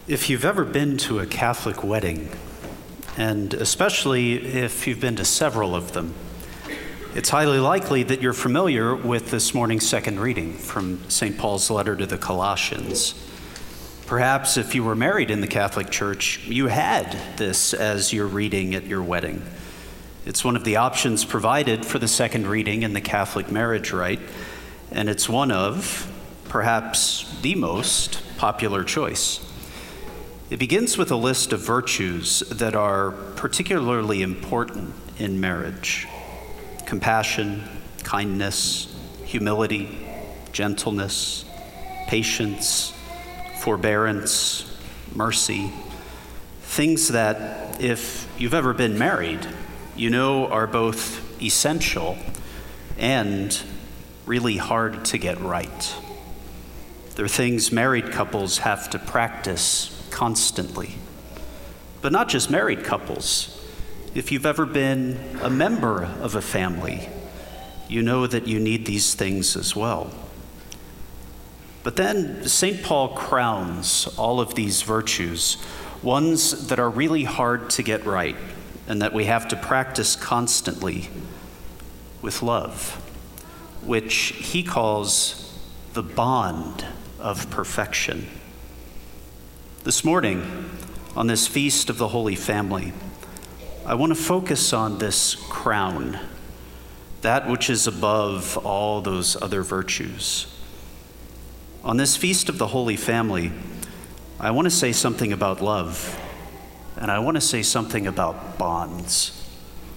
If you've ever been to a Catholic wedding, and especially if you've been to several of them, it's highly likely that you're familiar with this morning's second reading from St. Paul's letter to the Colossians. Perhaps if you were married in the Catholic Church, you had this as your reading at your wedding. It's one of the options provided for the second reading in the Catholic marriage rite, and it's one of, perhaps the most popular choice. It begins with a list of virtues that are particularly important in marriage: compassion, kindness, humility, gentleness, patience, forbearance, mercy. Things that, if you've ever been married, you know are both essential and really hard to get right. They're things married couples have to practice constantly. But not just married couples. If you've ever been a member of a family, you know that you need these things as well. But then St. Paul crowns all of these virtues, ones that are really hard to get right and that we have to practice constantly, with love, which he calls the bond of perfection. This morning, on this Feast of the Holy Family, I want to focus on this crown, that which is above all those other virtues. On this Feast of the Holy Family, I want to say something about love, and I want to say something about bonds.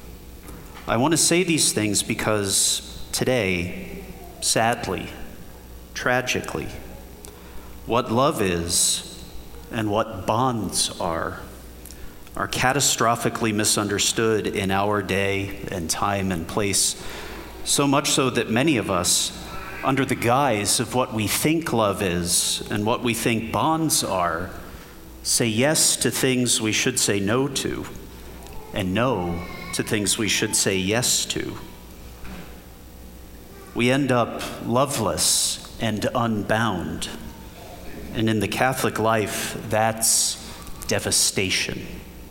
I want to say these things because today, sadly, tragically, what love is and what bonds are catastrophically misunderstood in our day and time and place, so much so that many of us, under the guise of what we think love is and what we think bonds are, say yes to things we should say no to, and no to things we should say yes to. We end up loveless and unbound. And in the Catholic life, that's devastation.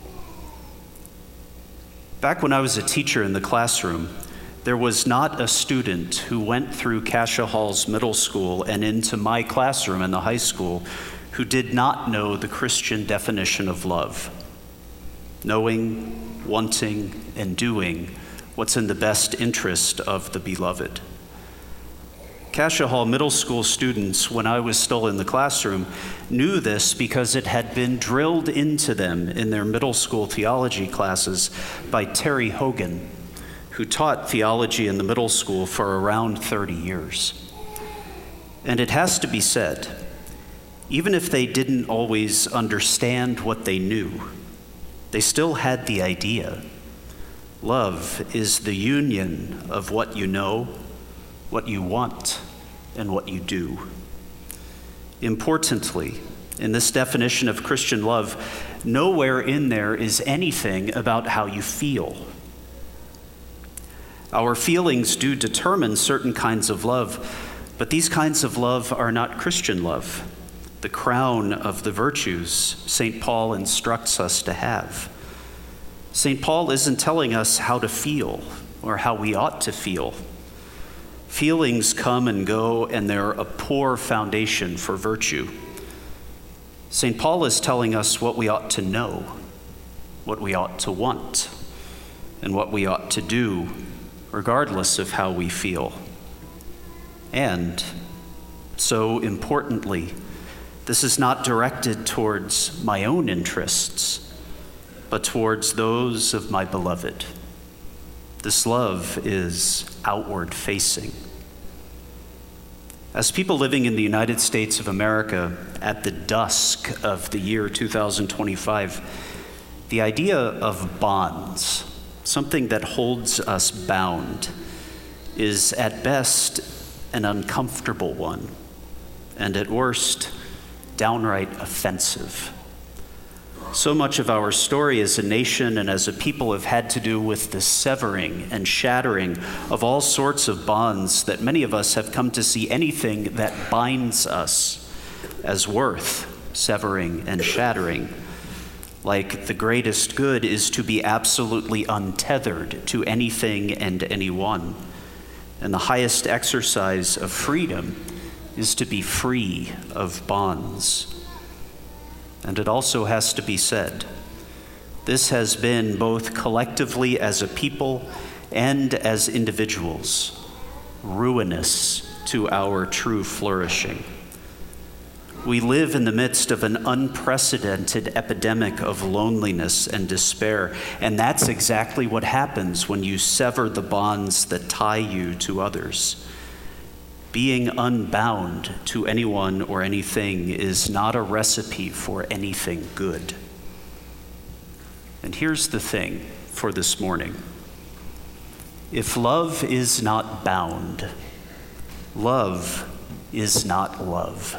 Back when I was a teacher in the classroom, there was not a student who went through Cascia Halls Middle School and into my classroom in the high school who did not know the Christian definition of love: knowing, wanting, and doing what's in the best interest of the beloved. Cascia Hall Middle School students, when I was still in the classroom, knew this because it had been drilled into them in their middle school theology classes by Terry Hogan, who taught theology in the middle school for around 30 years. And it has to be said, even if they didn't always understand what they knew, they still had the idea. Love is the union of what you know, what you want, and what you do. Importantly, in this definition of Christian love, nowhere in there is anything about how you feel. Our feelings do determine certain kinds of love, but these kinds of love are not Christian love, the crown of the virtues St. Paul instructs us to have. St. Paul isn't telling us how to feel or how we ought to feel. Feelings come and go, and they're a poor foundation for virtue. St. Paul is telling us what we ought to know, what we ought to want, and what we ought to do, regardless of how we feel. And, so importantly, this is not directed towards my own interests, but towards those of my beloved. This love is outward facing. As people living in the United States of America at the dusk of the year 2025, the idea of bonds, something that holds us bound, is at best an uncomfortable one, and at worst, downright offensive. So much of our story as a nation and as a people have had to do with the severing and shattering of all sorts of bonds that many of us have come to see anything that binds us as worth severing and shattering. Like the greatest good is to be absolutely untethered to anything and anyone. And the highest exercise of freedom is to be free of bonds. And it also has to be said, this has been both collectively as a people and as individuals ruinous to our true flourishing. We live in the midst of an unprecedented epidemic of loneliness and despair, and that's exactly what happens when you sever the bonds that tie you to others. Being unbound to anyone or anything is not a recipe for anything good. And here's the thing for this morning. If love is not bound, love is not love.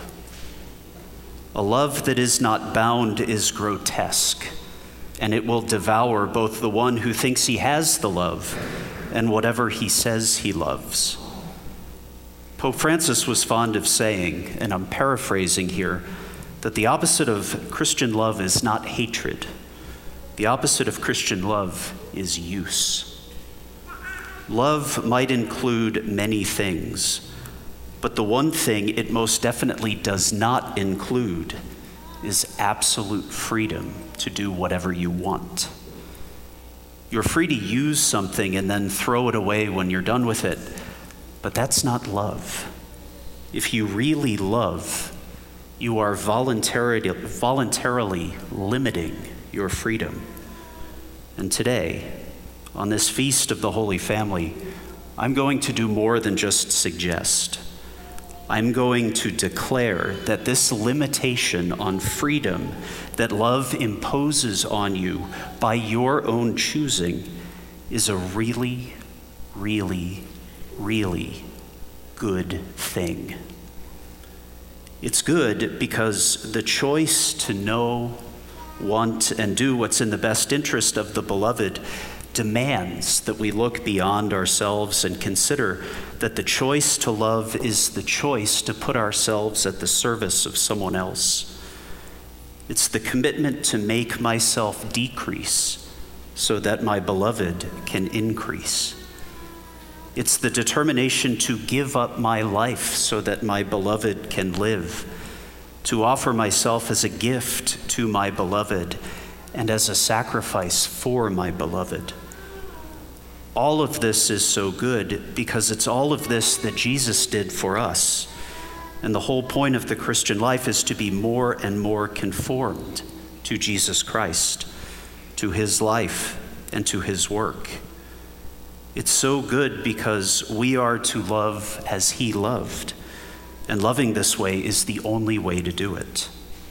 A love that is not bound is grotesque, and it will devour both the one who thinks he has the love and whatever he says he loves. Pope Francis was fond of saying, and I'm paraphrasing here, that the opposite of Christian love is not hatred. The opposite of Christian love is use. Love might include many things, but the one thing it most definitely does not include is absolute freedom to do whatever you want. You're free to use something and then throw it away when you're done with it, but that's not love. If you really love, you are voluntarily limiting your freedom. And today, on this feast of the Holy Family, I'm going to do more than just suggest. I'm going to declare that this limitation on freedom that love imposes on you by your own choosing is a really, really, really good thing. It's good because the choice to know, want, and do what's in the best interest of the beloved demands that we look beyond ourselves and consider that the choice to love is the choice to put ourselves at the service of someone else. It's the commitment to make myself decrease so that my beloved can increase. It's the determination to give up my life so that my beloved can live, to offer myself as a gift to my beloved and as a sacrifice for my beloved. All of this is so good because it's all of this that Jesus did for us. And the whole point of the Christian life is to be more and more conformed to Jesus Christ, to his life and to his work. It's so good because we are to love as he loved, and loving this way is the only way to do it.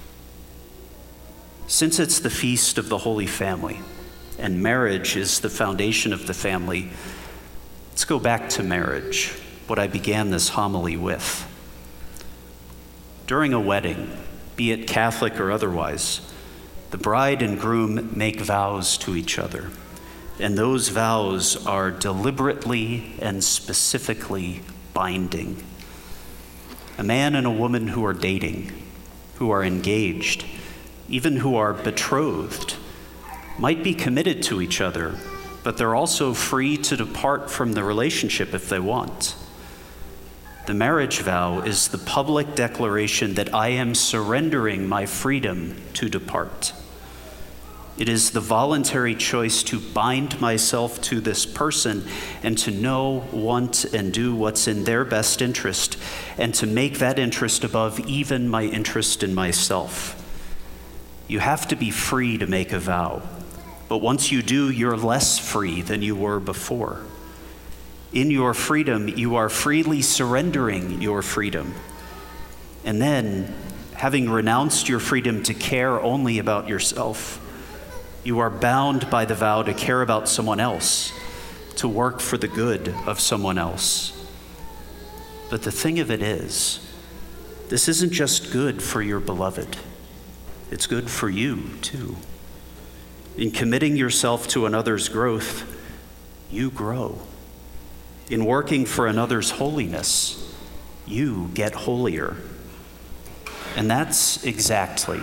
Since it's the feast of the Holy Family, and marriage is the foundation of the family, let's go back to marriage, what I began this homily with. During a wedding, be it Catholic or otherwise, the bride and groom make vows to each other, and those vows are deliberately and specifically binding. A man and a woman who are dating, who are engaged, even who are betrothed, might be committed to each other, but they're also free to depart from the relationship if they want. The marriage vow is the public declaration that I am surrendering my freedom to depart. It is the voluntary choice to bind myself to this person and to know, want, and do what's in their best interest, and to make that interest above even my interest in myself. You have to be free to make a vow, but once you do, you're less free than you were before. In your freedom, you are freely surrendering your freedom. And then, having renounced your freedom to care only about yourself, you are bound by the vow to care about someone else, to work for the good of someone else. But the thing of it is, this isn't just good for your beloved. It's good for you, too. In committing yourself to another's growth, you grow. In working for another's holiness, you get holier. And that's exactly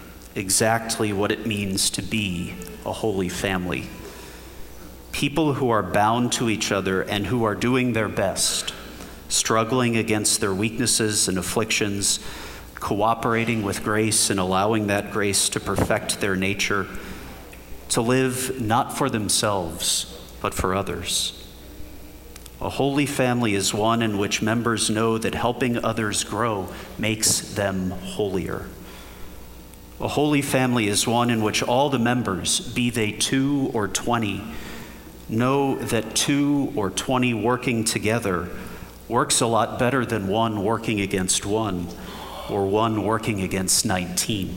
what it means to be a holy family. People who are bound to each other and who are doing their best, struggling against their weaknesses and afflictions, cooperating with grace and allowing that grace to perfect their nature, to live not for themselves, but for others. A holy family is one in which members know that helping others grow makes them holier. A holy family is one in which all the members, be they 2 or 20, know that 2 or 20 working together works a lot better than one working against one or one working against 19.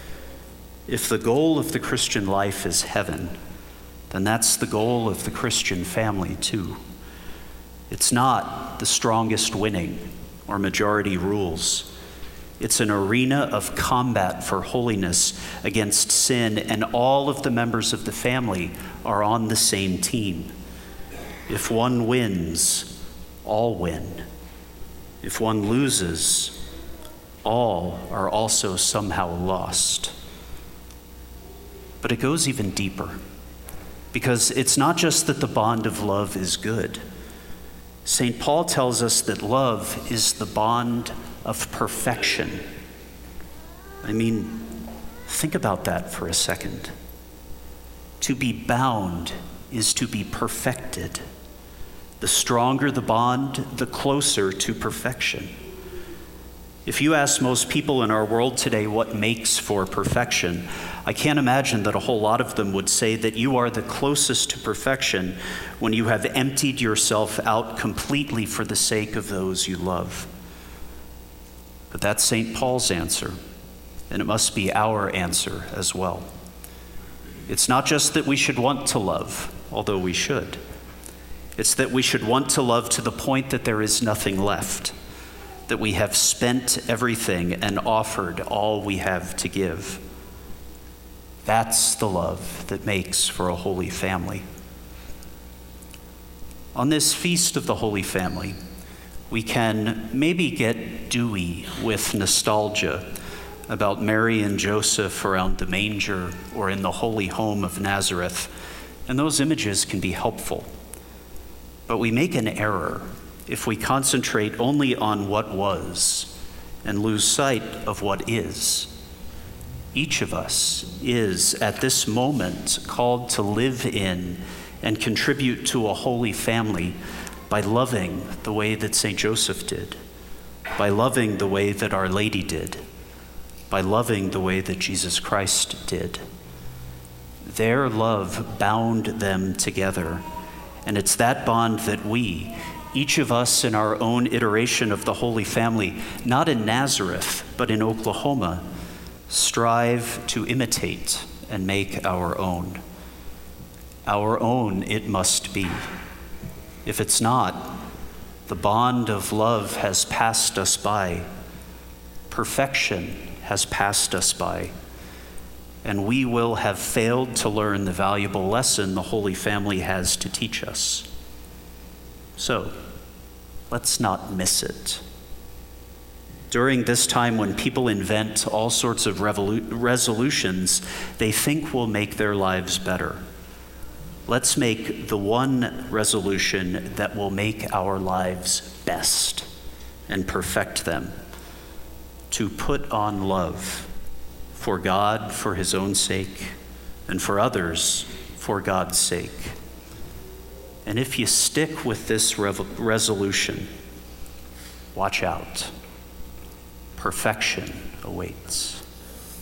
If the goal of the Christian life is heaven, then that's the goal of the Christian family too. It's not the strongest winning or majority rules. It's an arena of combat for holiness against sin, and all of the members of the family are on the same team. If one wins, all win. If one loses, all are also somehow lost. But it goes even deeper, because it's not just that the bond of love is good. St. Paul tells us that love is the bond of perfection. I mean, think about that for a second. To be bound is to be perfected. The stronger the bond, the closer to perfection. If you ask most people in our world today what makes for perfection, I can't imagine that a whole lot of them would say that you are the closest to perfection when you have emptied yourself out completely for the sake of those you love. But that's St. Paul's answer, and it must be our answer as well. It's not just that we should want to love, although we should. It's that we should want to love to the point that there is nothing left, that we have spent everything and offered all we have to give. That's the love that makes for a holy family. On this feast of the Holy Family, we can maybe get dewy with nostalgia about Mary and Joseph around the manger or in the holy home of Nazareth, and those images can be helpful. But we make an error if we concentrate only on what was and lose sight of what is. Each of us is, at this moment, called to live in and contribute to a holy family by loving the way that St. Joseph did, by loving the way that Our Lady did, by loving the way that Jesus Christ did. Their love bound them together, and it's that bond that we, each of us in our own iteration of the Holy Family, not in Nazareth, but in Oklahoma, strive to imitate and make our own. Our own it must be. If it's not, the bond of love has passed us by. Perfection has passed us by. And we will have failed to learn the valuable lesson the Holy Family has to teach us. So, let's not miss it. During this time when people invent all sorts of resolutions they think will make their lives better, let's make the one resolution that will make our lives best and perfect them: to put on love for God, for his own sake, and for others, for God's sake. And if you stick with this resolution, watch out. Perfection awaits.